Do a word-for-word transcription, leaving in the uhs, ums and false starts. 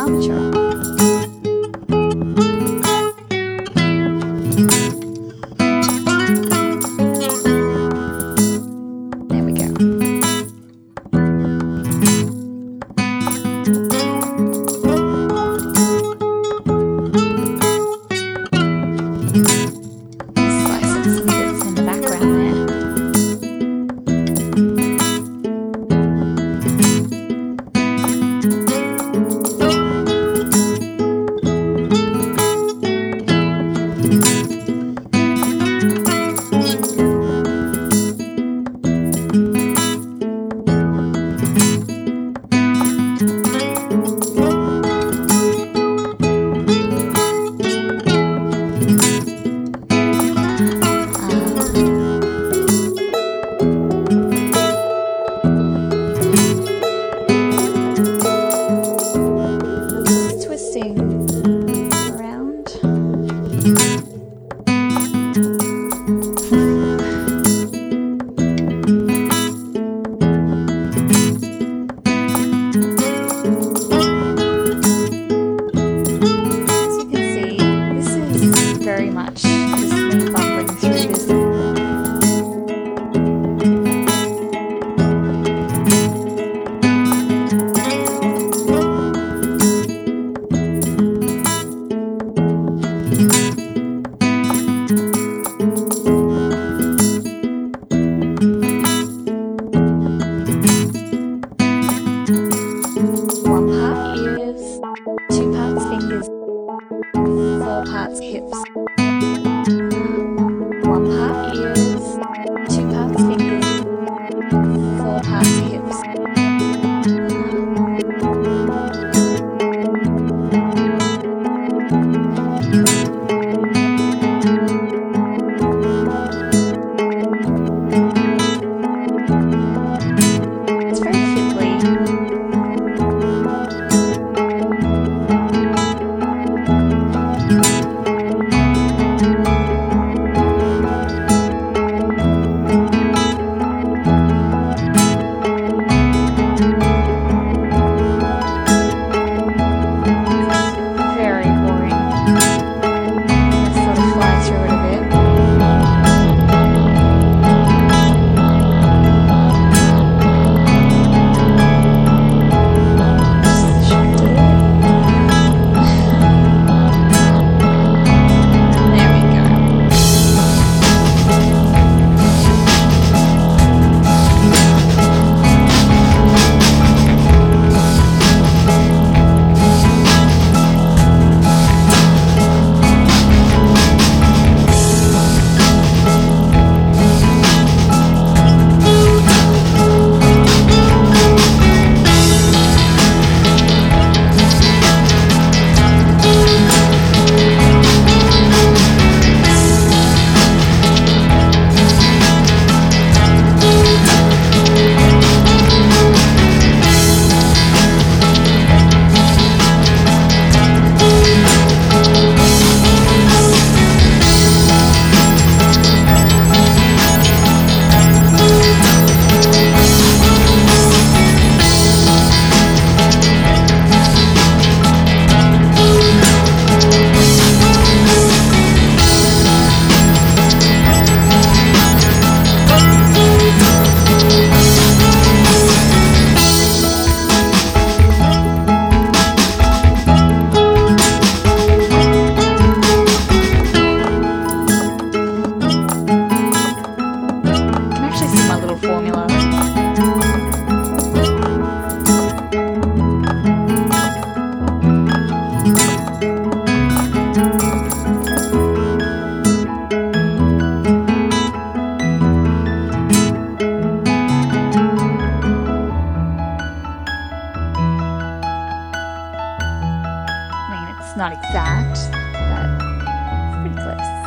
armature. There we go. Slicing some bits in the background there. Twisting around. As you can see, this is very much just me bumbling through this. One part ears, two parts fingers, four parts hips. One part ears, two parts fingers, four parts hips. It's very fiddly. Very boring. Let's sort of fly through it a bit. There we go. You can actually see my little formula. I mean, it's not exact, but it's pretty close.